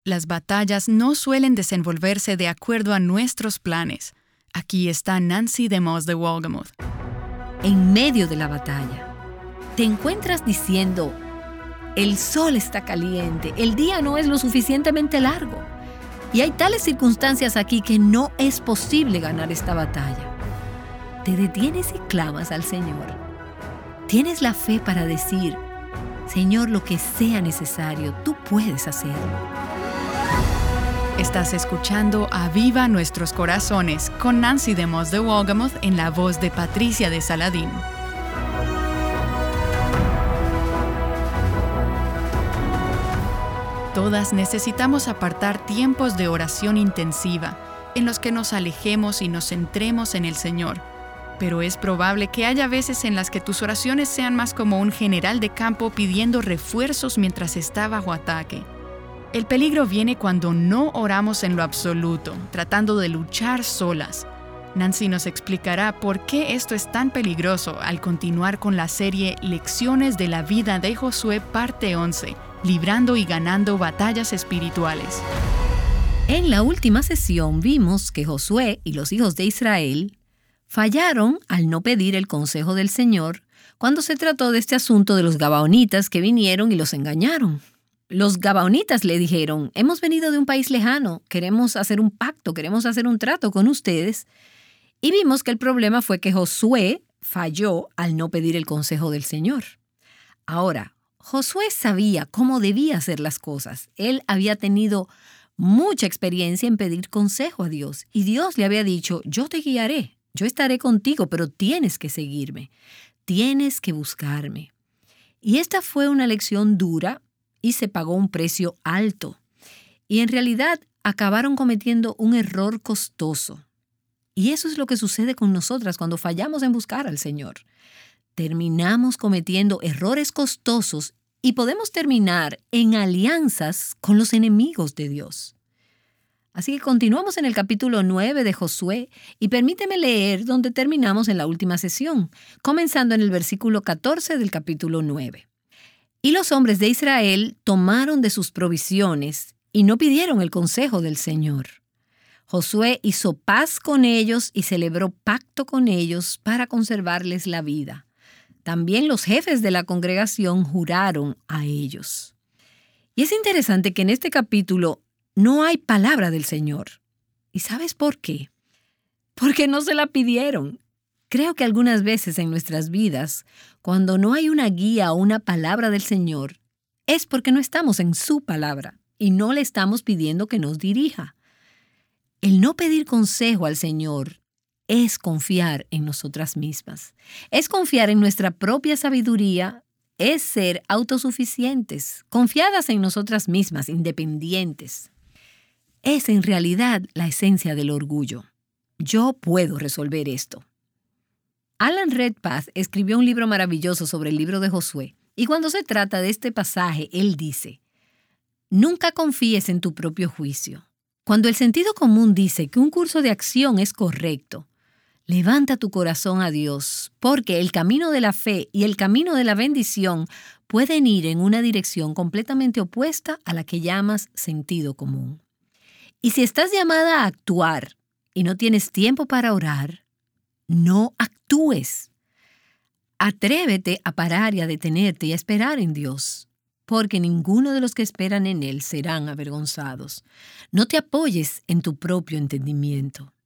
Las batallas no suelen desenvolverse de acuerdo a nuestros planes. Aquí está Nancy DeMoss de Wolgemuth. En medio de la batalla, te encuentras diciendo, el sol está caliente, el día no es lo suficientemente largo. Y hay tales circunstancias aquí que no es posible ganar esta batalla. Te detienes y clamas al Señor. Tienes la fe para decir, Señor, lo que sea necesario, tú puedes hacerlo. Estás escuchando Aviva Nuestros Corazones con Nancy DeMoss de Wolgemuth en la voz de Patricia de Saladín. Todas necesitamos apartar tiempos de oración intensiva en los que nos alejemos y nos centremos en el Señor. Pero es probable que haya veces en las que tus oraciones sean más como un general de campo pidiendo refuerzos mientras está bajo ataque. El peligro viene cuando no oramos en lo absoluto, tratando de luchar solas. Nancy nos explicará por qué esto es tan peligroso al continuar con la serie Lecciones de la vida de Josué parte 11, librando y ganando batallas espirituales. En la última sesión vimos que Josué y los hijos de Israel fallaron al no pedir el consejo del Señor cuando se trató de este asunto de los gabaonitas que vinieron y los engañaron. Los gabaonitas le dijeron, hemos venido de un país lejano, queremos hacer un pacto, queremos hacer un trato con ustedes. Y vimos que el problema fue que Josué falló al no pedir el consejo del Señor. Ahora, Josué sabía cómo debía hacer las cosas. Él había tenido mucha experiencia en pedir consejo a Dios. Y Dios le había dicho, yo te guiaré, yo estaré contigo, pero tienes que seguirme, tienes que buscarme. Y esta fue una lección dura, y se pagó un precio alto. Y en realidad acabaron cometiendo un error costoso. Y eso es lo que sucede con nosotras cuando fallamos en buscar al Señor. Terminamos cometiendo errores costosos y podemos terminar en alianzas con los enemigos de Dios. Así que continuamos en el capítulo 9 de Josué y permíteme leer donde terminamos en la última sesión, comenzando en el versículo 14 del capítulo 9. Y los hombres de Israel tomaron de sus provisiones y no pidieron el consejo del Señor. Josué hizo paz con ellos y celebró pacto con ellos para conservarles la vida. También los jefes de la congregación juraron a ellos. Y es interesante que en este capítulo no hay palabra del Señor. ¿Y sabes por qué? Porque no se la pidieron. Creo que algunas veces en nuestras vidas, cuando no hay una guía o una palabra del Señor, es porque no estamos en su palabra y no le estamos pidiendo que nos dirija. El no pedir consejo al Señor es confiar en nosotras mismas. Es confiar en nuestra propia sabiduría, es ser autosuficientes, confiadas en nosotras mismas, independientes. Es en realidad la esencia del orgullo. Yo puedo resolver esto. Alan Redpath escribió un libro maravilloso sobre el libro de Josué, y cuando se trata de este pasaje, él dice, nunca confíes en tu propio juicio. Cuando el sentido común dice que un curso de acción es correcto, levanta tu corazón a Dios, porque el camino de la fe y el camino de la bendición pueden ir en una dirección completamente opuesta a la que llamas sentido común. Y si estás llamada a actuar y no tienes tiempo para orar, no actúes. Atrévete a parar y a detenerte y a esperar en Dios, porque ninguno de los que esperan en Él serán avergonzados. No te apoyes en tu propio entendimiento.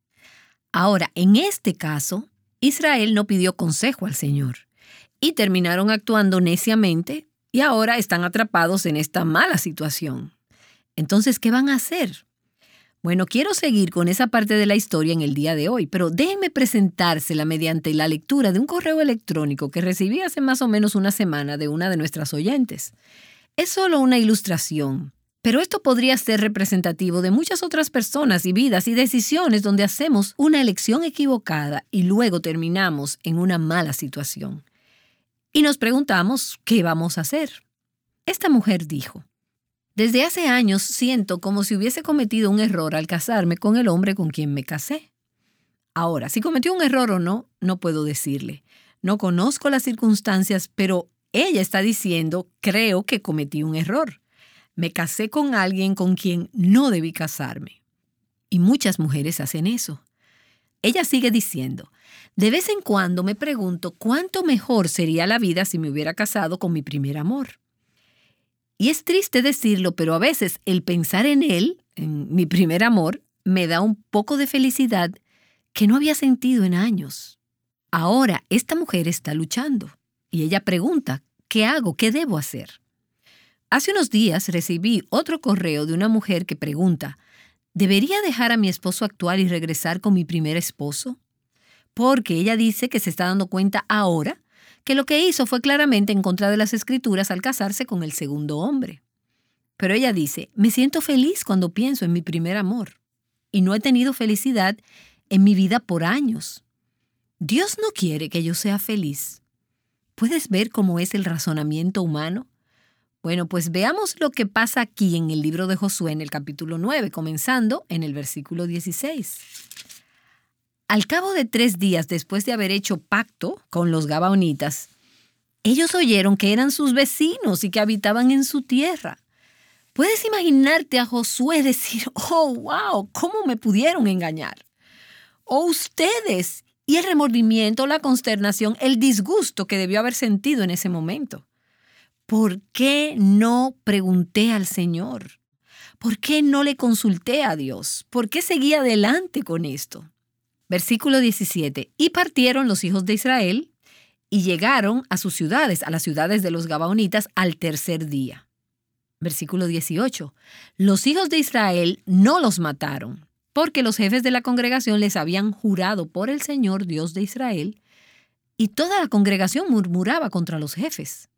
Ahora, en este caso, Israel no pidió consejo al Señor y terminaron actuando neciamente y ahora están atrapados en esta mala situación. Entonces, ¿qué van a hacer? Bueno, quiero seguir con esa parte de la historia en el día de hoy, pero déjenme presentársela mediante la lectura de un correo electrónico que recibí hace más o menos una semana de una de nuestras oyentes. Es solo una ilustración, pero esto podría ser representativo de muchas otras personas y vidas y decisiones donde hacemos una elección equivocada y luego terminamos en una mala situación. Y nos preguntamos, ¿qué vamos a hacer? Esta mujer dijo, desde hace años siento como si hubiese cometido un error al casarme con el hombre con quien me casé. Ahora, si cometió un error o no, no puedo decirle. No conozco las circunstancias, pero ella está diciendo, creo que cometí un error. Me casé con alguien con quien no debí casarme. Y muchas mujeres hacen eso. Ella sigue diciendo, de vez en cuando me pregunto cuánto mejor sería la vida si me hubiera casado con mi primer amor. Y es triste decirlo, pero a veces el pensar en él, en mi primer amor, me da un poco de felicidad que no había sentido en años. Ahora esta mujer está luchando y ella pregunta, ¿qué hago? ¿Qué debo hacer? Hace unos días recibí otro correo de una mujer que pregunta, ¿debería dejar a mi esposo actual y regresar con mi primer esposo? Porque ella dice que se está dando cuenta ahora que lo que hizo fue claramente en contra de las Escrituras al casarse con el segundo hombre. Pero ella dice, me siento feliz cuando pienso en mi primer amor y no he tenido felicidad en mi vida por años. Dios no quiere que yo sea feliz. ¿Puedes ver cómo es el razonamiento humano? Bueno, pues veamos lo que pasa aquí en el libro de Josué en el capítulo 9, comenzando en el versículo 16. Al cabo de 3 días después de haber hecho pacto con los gabaonitas, ellos oyeron que eran sus vecinos y que habitaban en su tierra. ¿Puedes imaginarte a Josué decir, oh, wow, cómo me pudieron engañar? O ustedes, y el remordimiento, la consternación, el disgusto que debió haber sentido en ese momento. ¿Por qué no pregunté al Señor? ¿Por qué no le consulté a Dios? ¿Por qué seguí adelante con esto? Versículo 17. Y partieron los hijos de Israel y llegaron a sus ciudades, a las ciudades de los gabaonitas, al tercer día. Versículo 18. Los hijos de Israel no los mataron, porque los jefes de la congregación les habían jurado por el Señor Dios de Israel, y toda la congregación murmuraba contra los jefes.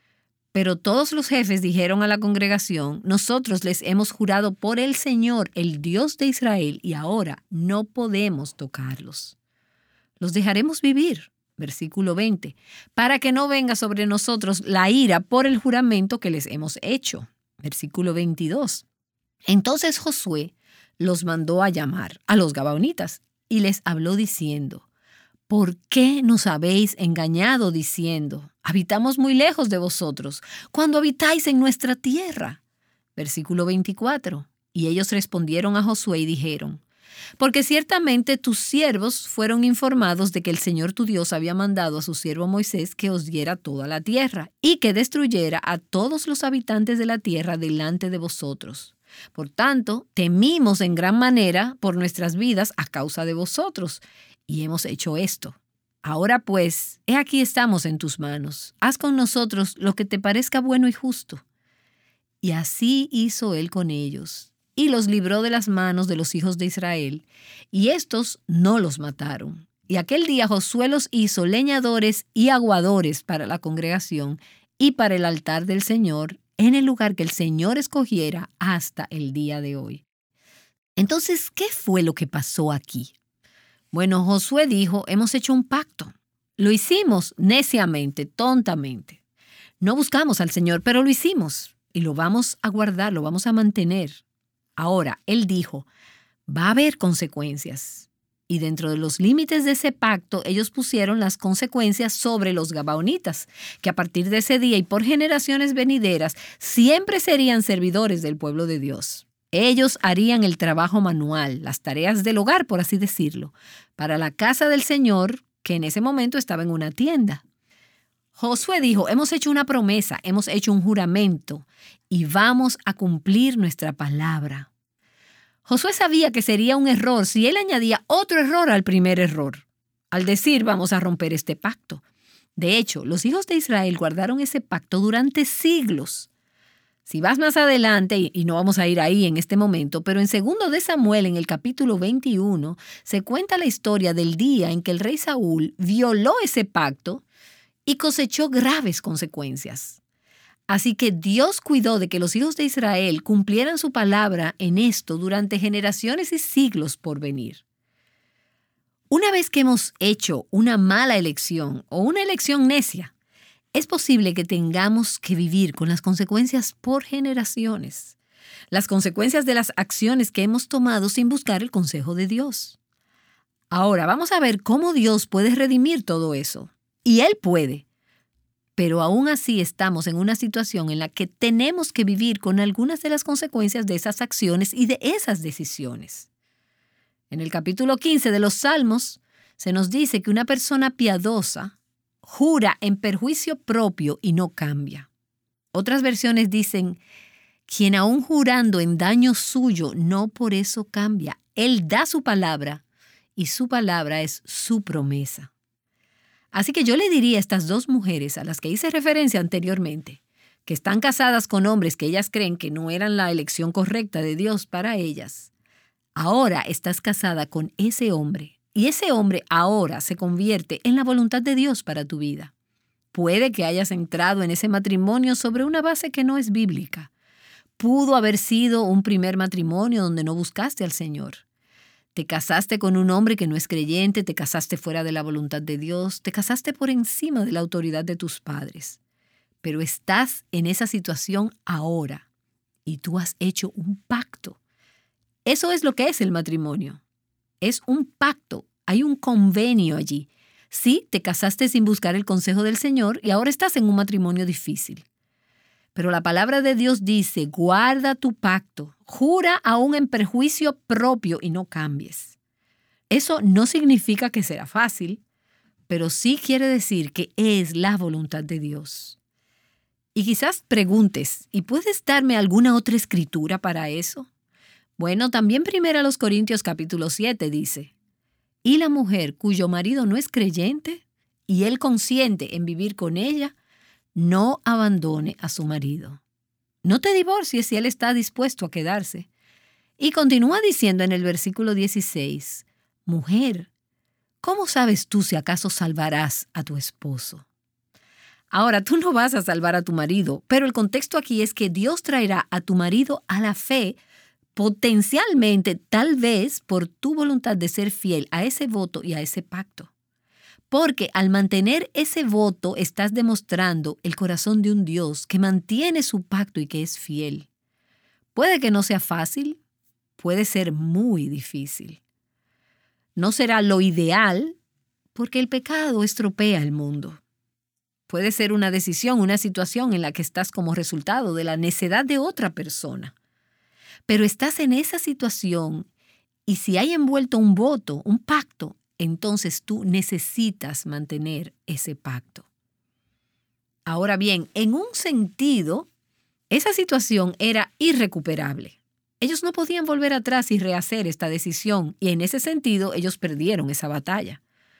Pero todos los jefes dijeron a la congregación, nosotros les hemos jurado por el Señor, el Dios de Israel, y ahora no podemos tocarlos. Los dejaremos vivir, versículo 20, para que no venga sobre nosotros la ira por el juramento que les hemos hecho. Versículo 22. Entonces Josué los mandó a llamar a los gabaonitas y les habló diciendo, ¿por qué nos habéis engañado diciendo, habitamos muy lejos de vosotros, cuando habitáis en nuestra tierra? Versículo 24. Y ellos respondieron a Josué y dijeron, porque ciertamente tus siervos fueron informados de que el Señor tu Dios había mandado a su siervo Moisés que os diera toda la tierra y que destruyera a todos los habitantes de la tierra delante de vosotros. Por tanto, temimos en gran manera por nuestras vidas a causa de vosotros, y hemos hecho esto. Ahora pues, he aquí estamos en tus manos. Haz con nosotros lo que te parezca bueno y justo. Y así hizo él con ellos, y los libró de las manos de los hijos de Israel, y éstos no los mataron. Y aquel día Josué los hizo leñadores y aguadores para la congregación y para el altar del Señor, en el lugar que el Señor escogiera hasta el día de hoy. Entonces, ¿qué fue lo que pasó aquí? Bueno, Josué dijo, hemos hecho un pacto. Lo hicimos neciamente, tontamente. No buscamos al Señor, pero lo hicimos y lo vamos a guardar, lo vamos a mantener. Ahora, él dijo, va a haber consecuencias. Y dentro de los límites de ese pacto, ellos pusieron las consecuencias sobre los gabaonitas, que a partir de ese día y por generaciones venideras, siempre serían servidores del pueblo de Dios. Ellos harían el trabajo manual, las tareas del hogar, por así decirlo, para la casa del Señor, que en ese momento estaba en una tienda. Josué dijo, hemos hecho una promesa, hemos hecho un juramento y vamos a cumplir nuestra palabra. Josué sabía que sería un error si él añadía otro error al primer error, al decir vamos a romper este pacto. De hecho, los hijos de Israel guardaron ese pacto durante siglos. Si vas más adelante, y no vamos a ir ahí en este momento, pero en 2 de Samuel, en el capítulo 21, se cuenta la historia del día en que el rey Saúl violó ese pacto y cosechó graves consecuencias. Así que Dios cuidó de que los hijos de Israel cumplieran su palabra en esto durante generaciones y siglos por venir. Una vez que hemos hecho una mala elección o una elección necia, es posible que tengamos que vivir con las consecuencias por generaciones, las consecuencias de las acciones que hemos tomado sin buscar el consejo de Dios. Ahora vamos a ver cómo Dios puede redimir todo eso. Y Él puede. Pero aún así estamos en una situación en la que tenemos que vivir con algunas de las consecuencias de esas acciones y de esas decisiones. En el capítulo 15 de los Salmos se nos dice que una persona piadosa jura en perjuicio propio y no cambia. Otras versiones dicen, quien aún jurando en daño suyo no por eso cambia. Él da su palabra y su palabra es su promesa. Así que yo le diría a estas dos mujeres a las que hice referencia anteriormente, que están casadas con hombres que ellas creen que no eran la elección correcta de Dios para ellas. Ahora estás casada con ese hombre y ese hombre ahora se convierte en la voluntad de Dios para tu vida. Puede que hayas entrado en ese matrimonio sobre una base que no es bíblica. Pudo haber sido un primer matrimonio donde no buscaste al Señor. Te casaste con un hombre que no es creyente, te casaste fuera de la voluntad de Dios, te casaste por encima de la autoridad de tus padres. Pero estás en esa situación ahora y tú has hecho un pacto. Eso es lo que es el matrimonio. Es un pacto, hay un convenio allí. Sí, te casaste sin buscar el consejo del Señor y ahora estás en un matrimonio difícil. Pero la palabra de Dios dice, guarda tu pacto, jura aún en perjuicio propio y no cambies. Eso no significa que será fácil, pero sí quiere decir que es la voluntad de Dios. Y quizás preguntes, ¿y puedes darme alguna otra escritura para eso? Bueno, también 1 Corintios capítulo 7 dice, y la mujer cuyo marido no es creyente y él consiente en vivir con ella, no abandone a su marido. No te divorcies si él está dispuesto a quedarse. Y continúa diciendo en el versículo 16, mujer, ¿cómo sabes tú si acaso salvarás a tu esposo? Ahora, tú no vas a salvar a tu marido, pero el contexto aquí es que Dios traerá a tu marido a la fe, potencialmente, tal vez, por tu voluntad de ser fiel a ese voto y a ese pacto. Porque al mantener ese voto estás demostrando el corazón de un Dios que mantiene su pacto y que es fiel. Puede que no sea fácil, puede ser muy difícil. No será lo ideal porque el pecado estropea el mundo. Puede ser una decisión, una situación en la que estás como resultado de la necedad de otra persona. Pero estás en esa situación y si hay envuelto un voto, un pacto, entonces tú necesitas mantener ese pacto. Ahora bien, en un sentido, esa situación era irrecuperable. Ellos no podían volver atrás y rehacer esta decisión, y en ese sentido ellos perdieron esa batalla.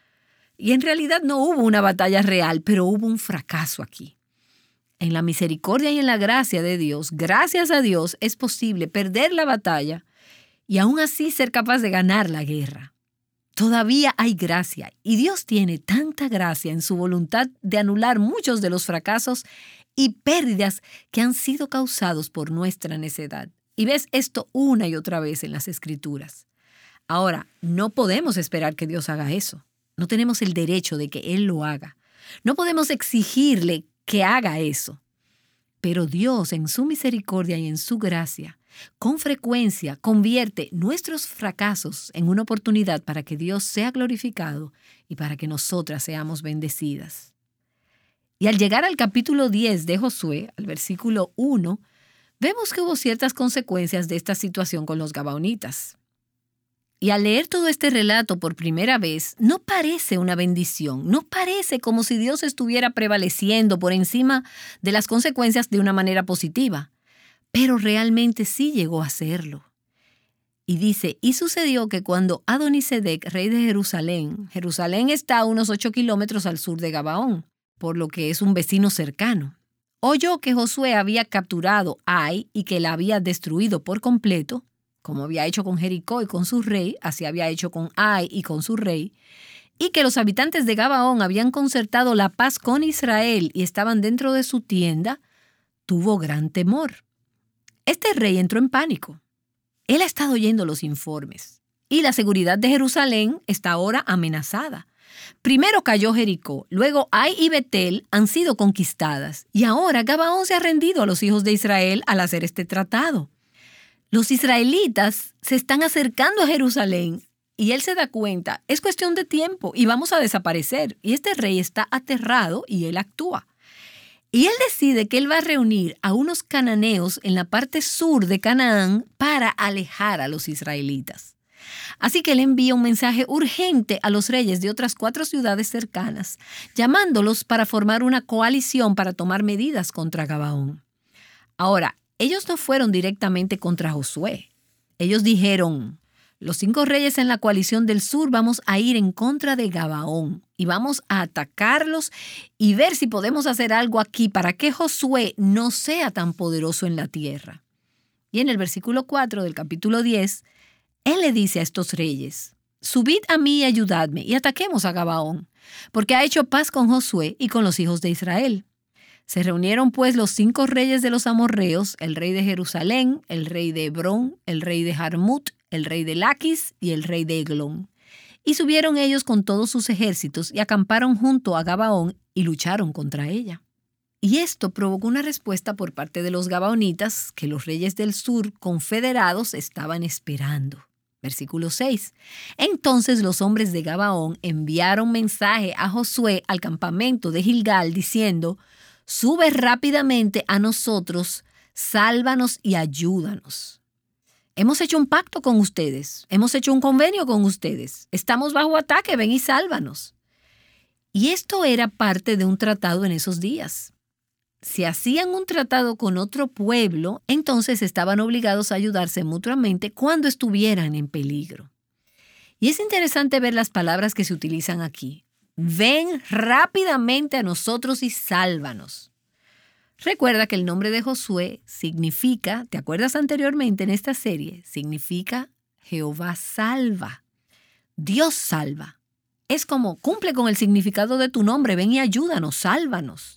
Y en realidad no hubo una batalla real, pero hubo un fracaso aquí. En la misericordia y en la gracia de Dios, gracias a Dios, es posible perder la batalla y aún así ser capaz de ganar la guerra. Todavía hay gracia y Dios tiene tanta gracia en su voluntad de anular muchos de los fracasos y pérdidas que han sido causados por nuestra necedad. Y ves esto una y otra vez en las Escrituras. Ahora, no podemos esperar que Dios haga eso. No tenemos el derecho de que Él lo haga. No podemos exigirle que haga eso. Pero Dios, en su misericordia y en su gracia, con frecuencia convierte nuestros fracasos en una oportunidad para que Dios sea glorificado y para que nosotras seamos bendecidas. Y al llegar al capítulo 10 de Josué, al versículo 1, vemos que hubo ciertas consecuencias de esta situación con los gabaonitas. Y al leer todo este relato por primera vez, no parece una bendición, no parece como si Dios estuviera prevaleciendo por encima de las consecuencias de una manera positiva. Pero realmente sí llegó a hacerlo. Y dice, y sucedió que cuando Adonisedec, rey de Jerusalén está a unos 8 kilómetros al sur de Gabaón, por lo que es un vecino cercano, oyó que Josué había capturado Ai y que la había destruido por completo, como había hecho con Jericó y con su rey, así había hecho con Ai y con su rey, y que los habitantes de Gabaón habían concertado la paz con Israel y estaban dentro de su tienda, tuvo gran temor. Este rey entró en pánico. Él ha estado oyendo los informes y la seguridad de Jerusalén está ahora amenazada. Primero cayó Jericó, luego Ai y Betel han sido conquistadas y ahora Gabaón se ha rendido a los hijos de Israel al hacer este tratado. Los israelitas se están acercando a Jerusalén y él se da cuenta, es cuestión de tiempo y vamos a desaparecer. Y este rey está aterrado y él actúa. Y él decide que él va a reunir a unos cananeos en la parte sur de Canaán para alejar a los israelitas. Así que él envía un mensaje urgente a los reyes de otras 4 ciudades cercanas, llamándolos para formar una coalición para tomar medidas contra Gabaón. Ahora, ellos no fueron directamente contra Josué. Ellos dijeron: los 5 reyes en la coalición del sur vamos a ir en contra de Gabaón y vamos a atacarlos y ver si podemos hacer algo aquí para que Josué no sea tan poderoso en la tierra. Y en el versículo 4 del capítulo 10, él le dice a estos reyes: subid a mí y ayudadme y ataquemos a Gabaón, porque ha hecho paz con Josué y con los hijos de Israel. Se reunieron pues los 5 reyes de los amorreos, el rey de Jerusalén, el rey de Hebrón, el rey de Jarmut, el rey de Laquis y el rey de Eglón. Y subieron ellos con todos sus ejércitos y acamparon junto a Gabaón y lucharon contra ella. Y esto provocó una respuesta por parte de los gabaonitas que los reyes del sur confederados estaban esperando. Versículo 6. Entonces los hombres de Gabaón enviaron mensaje a Josué al campamento de Gilgal diciendo: sube rápidamente a nosotros, sálvanos y ayúdanos. Hemos hecho un pacto con ustedes, hemos hecho un convenio con ustedes, estamos bajo ataque, ven y sálvanos. Y esto era parte de un tratado en esos días. Si hacían un tratado con otro pueblo, entonces estaban obligados a ayudarse mutuamente cuando estuvieran en peligro. Y es interesante ver las palabras que se utilizan aquí. Ven rápidamente a nosotros y sálvanos. Recuerda que el nombre de Josué significa, ¿te acuerdas anteriormente en esta serie? Significa Jehová salva. Dios salva. Es como cumple con el significado de tu nombre. Ven y ayúdanos, sálvanos.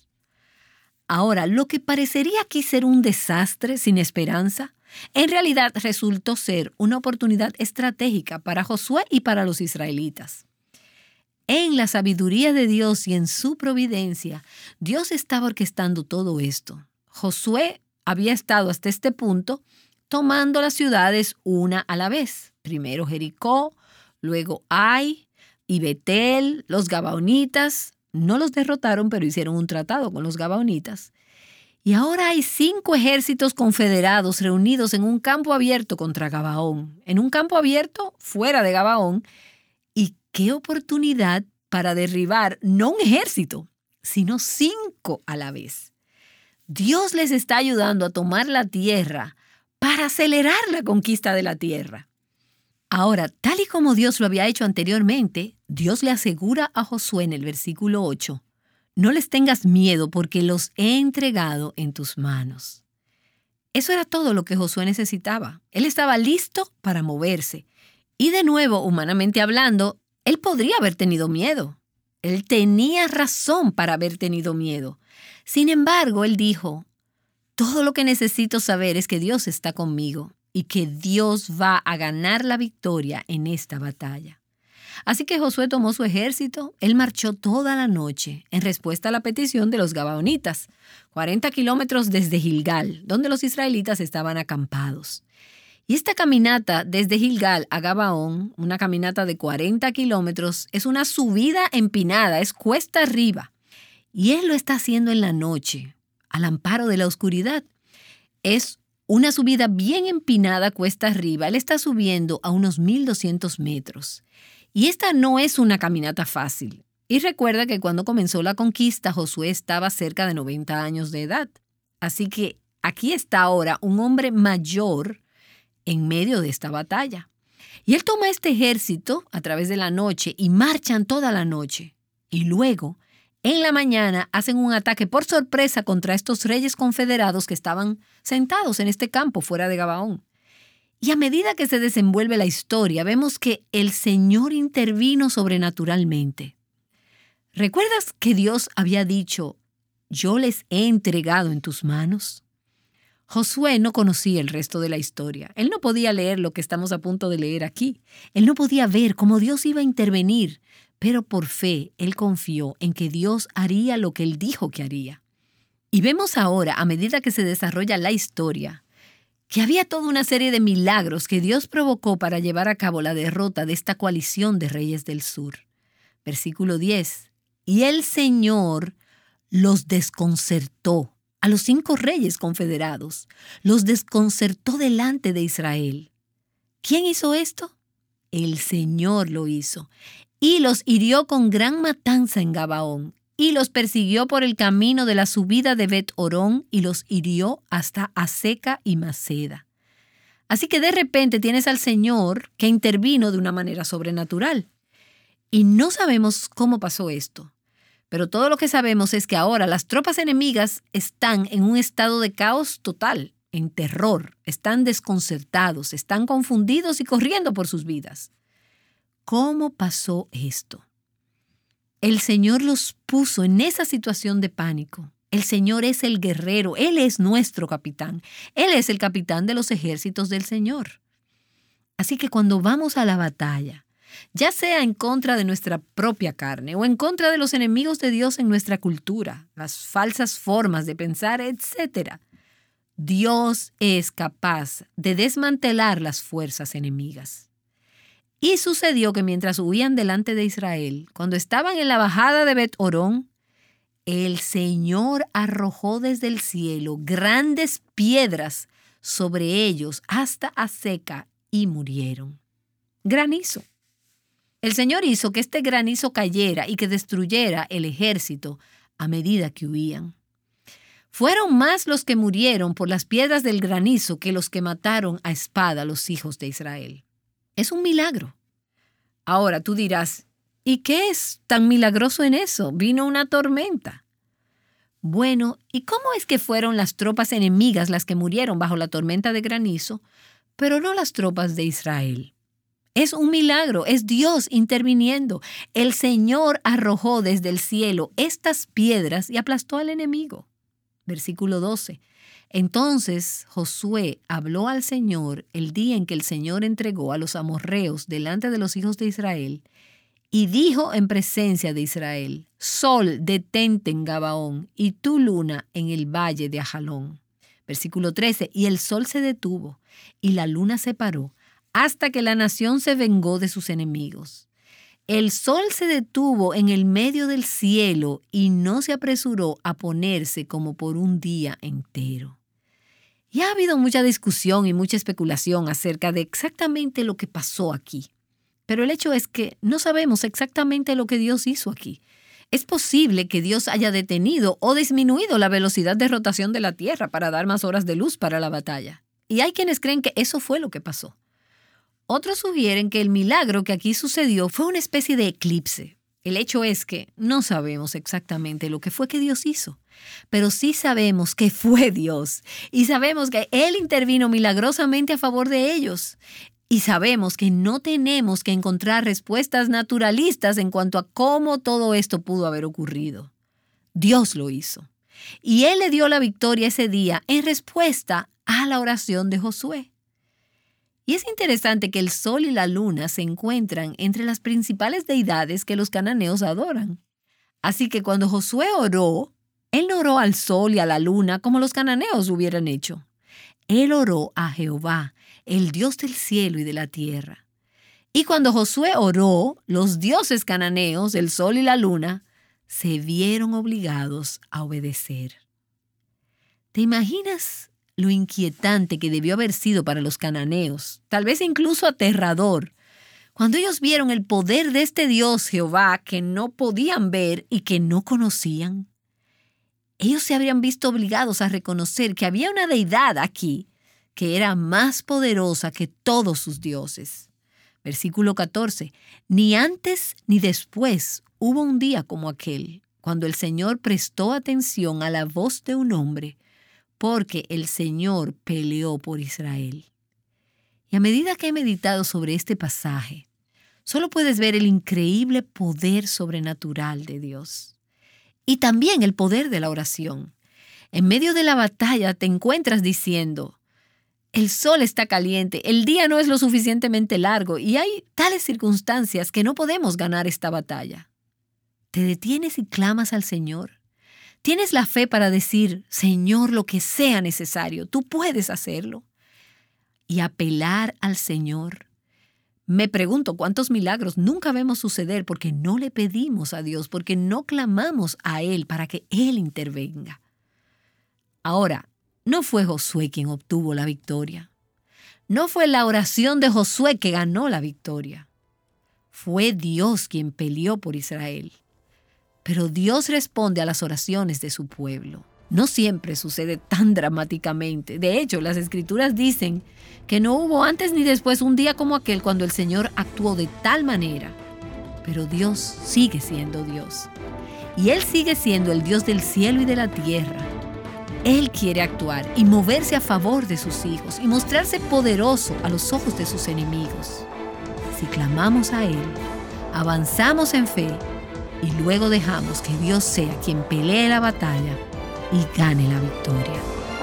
Ahora, lo que parecería aquí ser un desastre sin esperanza, en realidad resultó ser una oportunidad estratégica para Josué y para los israelitas. En la sabiduría de Dios y en su providencia, Dios estaba orquestando todo esto. Josué había estado hasta este punto tomando las ciudades una a la vez. Primero Jericó, luego Ai y Betel, los gabaonitas. No los derrotaron, pero hicieron un tratado con los gabaonitas. Y ahora hay 5 ejércitos confederados reunidos en un campo abierto contra Gabaón. En un campo abierto fuera de Gabaón. Y qué oportunidad para derribar no un ejército, sino 5 a la vez. Dios les está ayudando a tomar la tierra para acelerar la conquista de la tierra. Ahora, tal y como Dios lo había hecho anteriormente, Dios le asegura a Josué en el versículo 8, no les tengas miedo porque los he entregado en tus manos. Eso era todo lo que Josué necesitaba. Él estaba listo para moverse. Y de nuevo, humanamente hablando, él podría haber tenido miedo. Él tenía razón para haber tenido miedo. Sin embargo, él dijo, todo lo que necesito saber es que Dios está conmigo y que Dios va a ganar la victoria en esta batalla. Así que Josué tomó su ejército, él marchó toda la noche en respuesta a la petición de los gabaonitas, 40 kilómetros desde Gilgal, donde los israelitas estaban acampados. Y esta caminata desde Gilgal a Gabaón, una caminata de 40 kilómetros, es una subida empinada, es cuesta arriba. Y él lo está haciendo en la noche, al amparo de la oscuridad. Es una subida bien empinada cuesta arriba. Él está subiendo a unos 1,200 metros. Y esta no es una caminata fácil. Y recuerda que cuando comenzó la conquista, Josué estaba cerca de 90 años de edad. Así que aquí está ahora un hombre mayor en medio de esta batalla. Y él toma este ejército a través de la noche y marchan toda la noche. Y luego, en la mañana, hacen un ataque por sorpresa contra estos reyes confederados que estaban sentados en este campo fuera de Gabaón. Y a medida que se desenvuelve la historia, vemos que el Señor intervino sobrenaturalmente. ¿Recuerdas que Dios había dicho, yo les he entregado en tus manos? Josué no conocía el resto de la historia. Él no podía leer lo que estamos a punto de leer aquí. Él no podía ver cómo Dios iba a intervenir, pero por fe él confió en que Dios haría lo que él dijo que haría. Y vemos ahora, a medida que se desarrolla la historia, que había toda una serie de milagros que Dios provocó para llevar a cabo la derrota de esta coalición de reyes del sur. Versículo 10. Y el Señor los desconcertó. A los 5 reyes confederados, los desconcertó delante de Israel. ¿Quién hizo esto? El Señor lo hizo. Y los hirió con gran matanza en Gabaón, y los persiguió por el camino de la subida de Bet-Orón, y los hirió hasta Azeca y Maceda. Así que de repente tienes al Señor que intervino de una manera sobrenatural. Y no sabemos cómo pasó esto. Pero todo lo que sabemos es que ahora las tropas enemigas están en un estado de caos total, en terror, están desconcertados, están confundidos y corriendo por sus vidas. ¿Cómo pasó esto? El Señor los puso en esa situación de pánico. El Señor es el guerrero, Él es nuestro capitán. Él es el capitán de los ejércitos del Señor. Así que cuando vamos a la batalla, ya sea en contra de nuestra propia carne o en contra de los enemigos de Dios en nuestra cultura, las falsas formas de pensar, etc., Dios es capaz de desmantelar las fuerzas enemigas. Y sucedió que mientras huían delante de Israel, cuando estaban en la bajada de Bet-Orón, el Señor arrojó desde el cielo grandes piedras sobre ellos hasta Azeca y murieron. Granizo. El Señor hizo que este granizo cayera y que destruyera el ejército a medida que huían. Fueron más los que murieron por las piedras del granizo que los que mataron a espada a los hijos de Israel. Es un milagro. Ahora tú dirás, ¿y qué es tan milagroso en eso? Vino una tormenta. Bueno, ¿y cómo es que fueron las tropas enemigas las que murieron bajo la tormenta de granizo, pero no las tropas de Israel? Es un milagro, es Dios interviniendo. El Señor arrojó desde el cielo estas piedras y aplastó al enemigo. Versículo 12. Entonces Josué habló al Señor el día en que el Señor entregó a los amorreos delante de los hijos de Israel, y dijo en presencia de Israel: Sol, detente en Gabaón, y tú, luna, en el valle de Ajalón. Versículo 13. Y el sol se detuvo, y la luna se paró, hasta que la nación se vengó de sus enemigos. El sol se detuvo en el medio del cielo y no se apresuró a ponerse como por un día entero. Y ha habido mucha discusión y mucha especulación acerca de exactamente lo que pasó aquí. Pero el hecho es que no sabemos exactamente lo que Dios hizo aquí. Es posible que Dios haya detenido o disminuido la velocidad de rotación de la Tierra para dar más horas de luz para la batalla. Y hay quienes creen que eso fue lo que pasó. Otros sugieren que el milagro que aquí sucedió fue una especie de eclipse. El hecho es que no sabemos exactamente lo que fue que Dios hizo, pero sí sabemos que fue Dios y sabemos que Él intervino milagrosamente a favor de ellos. Y sabemos que no tenemos que encontrar respuestas naturalistas en cuanto a cómo todo esto pudo haber ocurrido. Dios lo hizo. Y Él le dio la victoria ese día en respuesta a la oración de Josué. Y es interesante que el sol y la luna se encuentran entre las principales deidades que los cananeos adoran. Así que cuando Josué oró, él no oró al sol y a la luna como los cananeos hubieran hecho. Él oró a Jehová, el Dios del cielo y de la tierra. Y cuando Josué oró, los dioses cananeos, el sol y la luna, se vieron obligados a obedecer. ¿Te imaginas lo inquietante que debió haber sido para los cananeos, tal vez incluso aterrador, cuando ellos vieron el poder de este Dios Jehová que no podían ver y que no conocían? Ellos se habrían visto obligados a reconocer que había una deidad aquí que era más poderosa que todos sus dioses. Versículo 14. Ni antes ni después hubo un día como aquel, cuando el Señor prestó atención a la voz de un hombre, porque el Señor peleó por Israel. Y a medida que he meditado sobre este pasaje, solo puedes ver el increíble poder sobrenatural de Dios. Y también el poder de la oración. En medio de la batalla te encuentras diciendo: el sol está caliente, el día no es lo suficientemente largo y hay tales circunstancias que no podemos ganar esta batalla. ¿Te detienes y clamas al Señor? ¿Tienes la fe para decir: Señor, lo que sea necesario, tú puedes hacerlo? Y apelar al Señor. Me pregunto cuántos milagros nunca vemos suceder porque no le pedimos a Dios, porque no clamamos a Él para que Él intervenga. Ahora, no fue Josué quien obtuvo la victoria. No fue la oración de Josué que ganó la victoria. Fue Dios quien peleó por Israel. Pero Dios responde a las oraciones de su pueblo. No siempre sucede tan dramáticamente. De hecho, las Escrituras dicen que no hubo antes ni después un día como aquel cuando el Señor actuó de tal manera. Pero Dios sigue siendo Dios. Y Él sigue siendo el Dios del cielo y de la tierra. Él quiere actuar y moverse a favor de sus hijos y mostrarse poderoso a los ojos de sus enemigos. Si clamamos a Él, avanzamos en fe y luego dejamos que Dios sea quien pelee la batalla y gane la victoria.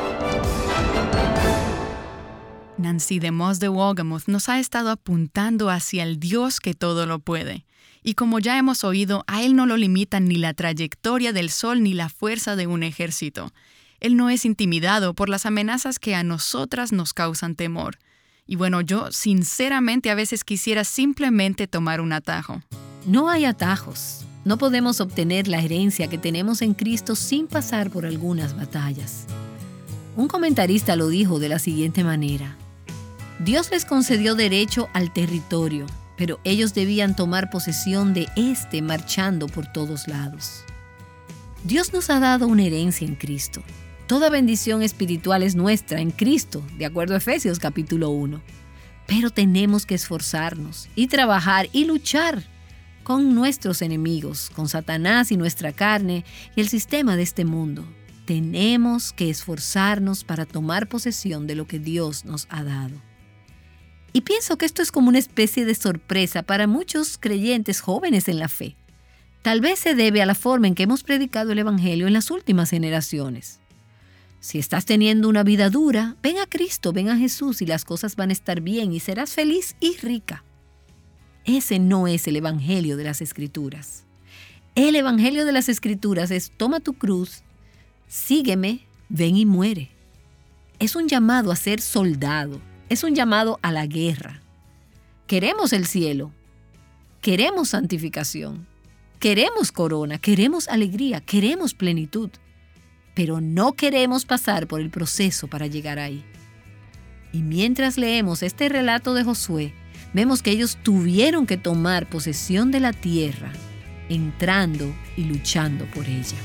Nancy DeMoss de Wolgemuth nos ha estado apuntando hacia el Dios que todo lo puede. Y como ya hemos oído, a Él no lo limitan ni la trayectoria del sol ni la fuerza de un ejército. Él no es intimidado por las amenazas que a nosotras nos causan temor. Y bueno, yo sinceramente a veces quisiera simplemente tomar un atajo. No hay atajos. No podemos obtener la herencia que tenemos en Cristo sin pasar por algunas batallas. Un comentarista lo dijo de la siguiente manera: Dios les concedió derecho al territorio, pero ellos debían tomar posesión de este marchando por todos lados. Dios nos ha dado una herencia en Cristo. Toda bendición espiritual es nuestra en Cristo, de acuerdo a Efesios capítulo 1. Pero tenemos que esforzarnos y trabajar y luchar con nuestros enemigos, con Satanás y nuestra carne y el sistema de este mundo. Tenemos que esforzarnos para tomar posesión de lo que Dios nos ha dado. Y pienso que esto es como una especie de sorpresa para muchos creyentes jóvenes en la fe. Tal vez se debe a la forma en que hemos predicado el Evangelio en las últimas generaciones. Si estás teniendo una vida dura, ven a Cristo, ven a Jesús y las cosas van a estar bien y serás feliz y rica. Ese no es el Evangelio de las Escrituras. El Evangelio de las Escrituras es: toma tu cruz, sígueme, ven y muere. Es un llamado a ser soldado, es un llamado a la guerra. Queremos el cielo, queremos santificación, queremos corona, queremos alegría, queremos plenitud, pero no queremos pasar por el proceso para llegar ahí. Y mientras leemos este relato de Josué, vemos que ellos tuvieron que tomar posesión de la tierra, entrando y luchando por ella.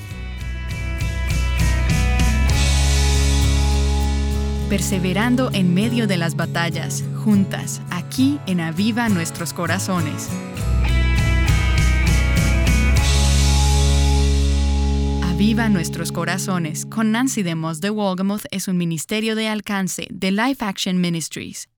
Perseverando en medio de las batallas, juntas, aquí en Aviva Nuestros Corazones. Aviva Nuestros Corazones con Nancy DeMoss de Wolgemuth es un ministerio de alcance de Life Action Ministries.